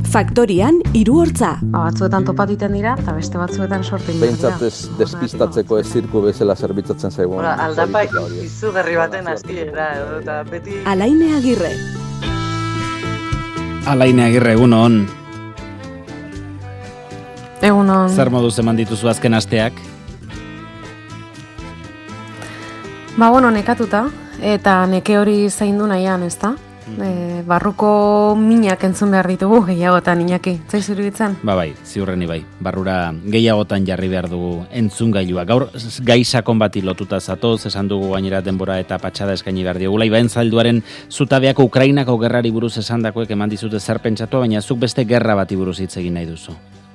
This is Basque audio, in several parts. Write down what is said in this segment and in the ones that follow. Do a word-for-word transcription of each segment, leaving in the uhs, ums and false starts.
Faktorian hiru hortza. Batzuetan topatiten dira, eta beste batzuetan sortin dira. Behintzat ez despistatzeko ez zirku bezala zerbitzatzen zaigun. Aldapa izugarri baten hasiera edo eta beti... Alaine Agirre. Alaine Agirre, egunon. Egunon. Zer moduz eman dituzu azken asteak? Ba, bueno, nekatuta, eta neke hori zaindu nahian, ez da? E, barruko minak entzun behar ditugu gehiagotan, Iñaki, zaiz iruditzen? Ba bai, ziurreni bai, barrura gehiagotan jarri behar dugu entzungailua. Gaur gai sakon bati lotuta zatoz, esan dugu gainera denbora eta patxada eskaini behar diogula. Ibaen Zalduaren zutabeako Ukrainako gerrari buruz esandakoek eman dizute zer pentsatu, baina zuk beste gerra bati buruz hitz egin nahi duzu.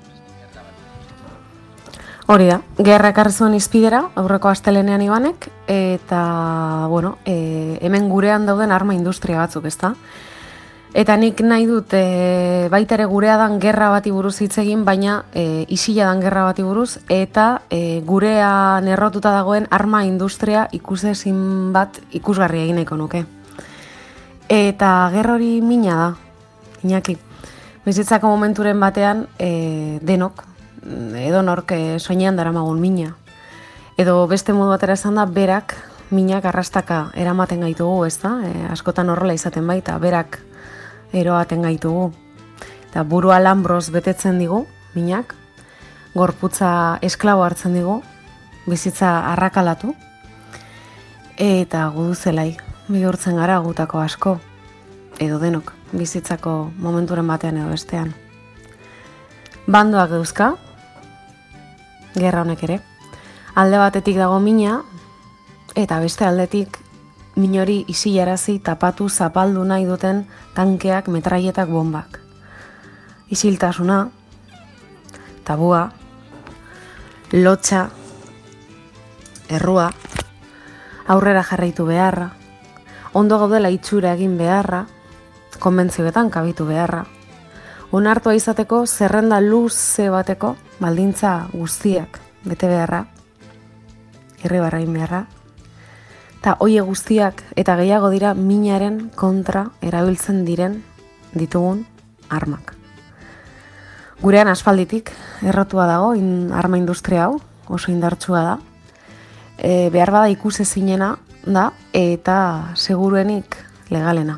Hori da, gerra ekarri zuen izpidera, aurreko astelenean Ibanek, eta, bueno, e, hemen gurean dauden arma industria batzuk, ezta? Eta nik nahi dut, e, baita ere gurea dan gerra bati buruz hitz egin, baina e, isila dan gerra bati buruz, eta e, gurean errotuta dagoen arma industria ikusezin bat ikusgarria egin nahiko nuke. Eta gerra hori mina da, Iñaki. Bizitzako momenturen batean e, denok, edo nork soinean daramagun mina. Edo beste modu batera esan da, berak minak arrastaka eramaten gaitugu, ez da? E, askotan horrela izaten baita, berak eroaten gaitugu. Eta burua lambroz betetzen digu, minak, gorputza esklabo hartzen digu, bizitza arrakalatu, eta gudu zelai, bihurtzen gara gutako asko, edo denok, bizitzako momenturen batean edo bestean. Bandoak dauzka, gerra honek ere. Alde batetik dago mina, eta beste aldetik minori isilarazi tapatu zapaldu nahi duten tankeak, metraietak, bombak. Isiltasuna, tabua, lotxa, errua, aurrera jarraitu beharra, ondo gaudela itxura egin beharra, konbentzioetan kabitu beharra, onartua izateko zerrenda luze bateko baldintza guztiak bete beharra, irribarrain beharra, eta hoie guztiak eta gehiago dira minaren kontra erabiltzen diren ditugun armak. Gurean aspalditik errotua dago in, arma industria hau, oso indartsua da, e, behar bada ikusezinena da eta seguruenik legalena.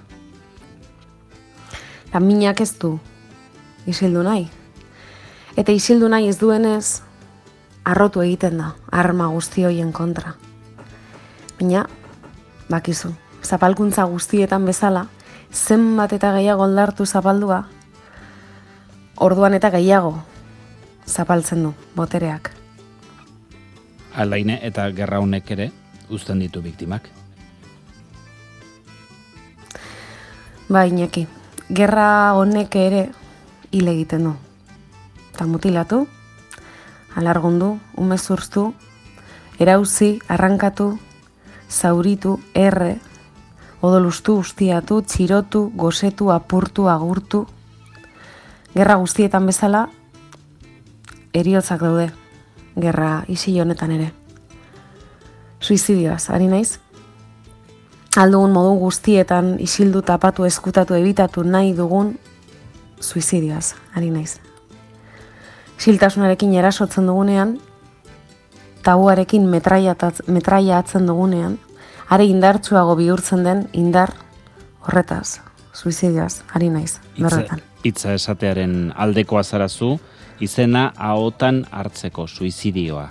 Eta minak ez du isildu nahi. Eta isildu nahi ez duenez, arrotu egiten da, arma guzti hoien kontra. Baina, bakizu, zapalkuntza guztietan bezala, zenbat eta gehiago oldartu zapaldua, orduan eta gehiago zapaltzen du botereak. Alaine eta gerra honek ere uzten ditu biktimak. Ba, Iñaki, gerra honek ere hil egiten du. Eta mutilatu, alargundu, umezurtztu, erauzi, arrankatu, zauritu, erre, odolustu, ustiatu, txirotu, gosetu, apurtu, agurtu. Gerra guztietan bezala, heriotzak daude, gerra isil honetan ere. Suizidioaz, ari naiz? Aldugun modu guztietan isildu, tapatu, eskutatu, ebitatu nahi dugun suizidioaz, ari naiz. Isiltasunarekin erasotzen dugunean, tabuarekin metraia atzen dugunean, are indartsuago bihurtzen den indar horretaz, suizidioaz, ari naiz, berretan. Hitza esatearen aldekoa zarazu, izena ahotan hartzeko suizidioa.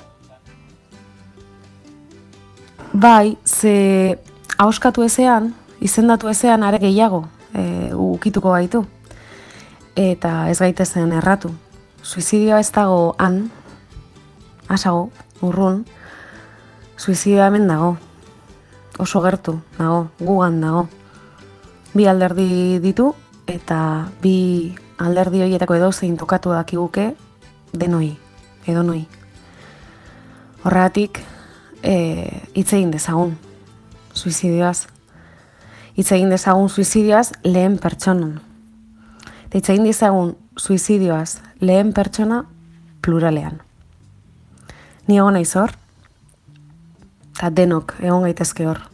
Bai, ze ahoskatu ezean, izendatu ezean are gehiago e, ukituko gaitu. Eta ez gaitezen erratu. Suizidioa ez dago han, asago, urrun, suizidioa hemen dago, oso gertu dago, gugan dago. Bi alderdi ditu, eta bi alderdi horietako edozein tokatu dakiguke denoi, edonoi. Horregatik, hitz egin dezagun, suizidioaz. Hitz egin dezagun suizidioaz lehen pertsonan. Eta hitz egin dezagun suizidioaz lehen pertsona pluralean. Ni egon naiz hor, eta denok egon gaitezke hor.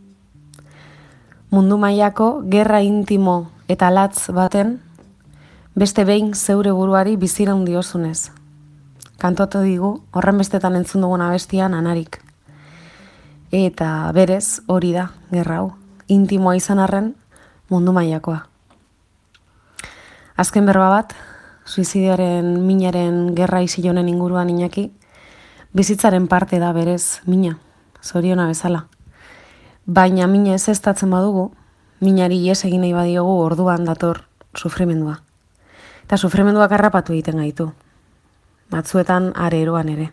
Mundu mailako gerra intimo eta latz baten beste behin zeure buruari biziraun diozunez. Kantotu digu, horren bestetan entzun dugun abestian anarik. Eta berez, hori da, gerra hau, intimoa izan arren mundu mailakoa. Azken berba bat, suizidioaren minaren gerra isilonen inguruan Iñaki, bizitzaren parte da berez mina, zoriona bezala. Baina mina ez eztatzen badugu, minari ies egin nahi badiogu orduan dator sufrimendua. Eta sufrimenduak harrapatu egiten gaitu. Batzuetan are eroan ere.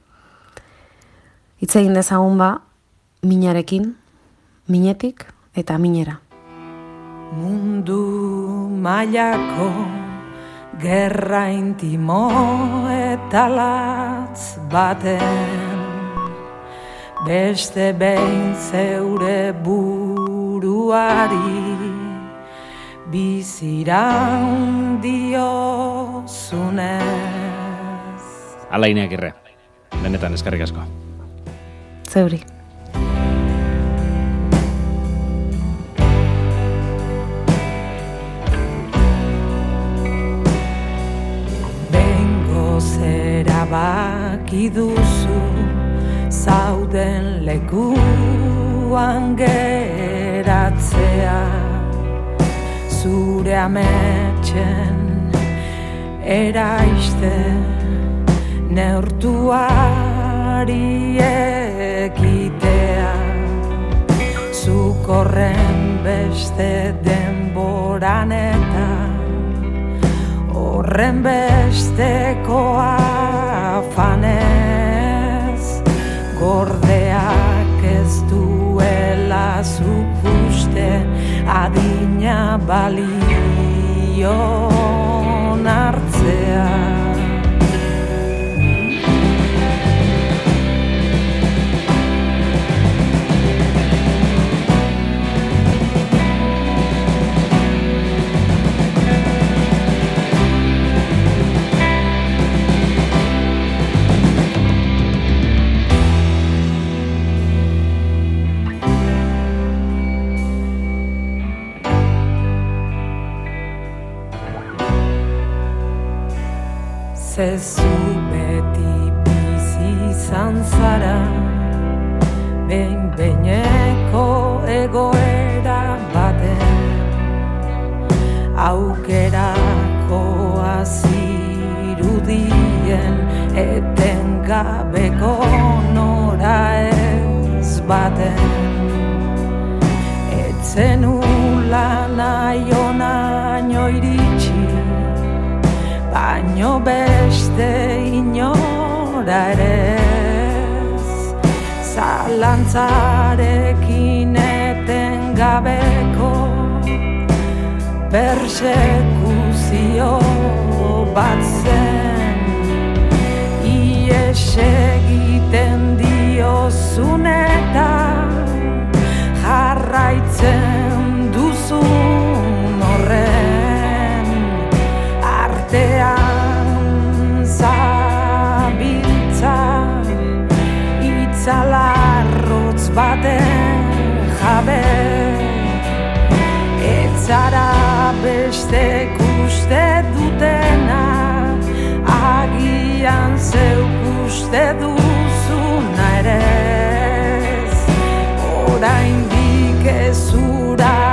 Hitz egin dezagun ba, minarekin, minetik eta minera. Mundu mailako gerra intimo eta latz baten, beste behin zeure buruari biziraun diozunez. Alaina Agirre, benetan eskerrik asko. Zeuri. Bengo zera baki duzu, zauden lekuan geratzea, zure ametxen eraiste neurtuari ekitea, zuk horren beste denboran eta horren besteko afanez, gordeak ez duela zuk uste adina balion hartzea. Zezu beti bizi izan zara, behin-behineko egoera baten, aukerako azirudien etengabeko nora ez baten, etzen ula nahi onaino iritsi, baino beste inora ere ez, zalantzarekin etengabeko persekuzio bat zen, ies egiten diozun eta jarraitzen duzun horren artean zabiltza, itzalarrotz baten jabe, etzara bestek uste dutena, agian zeuk uste duzuna ere ez, oraindik ez ura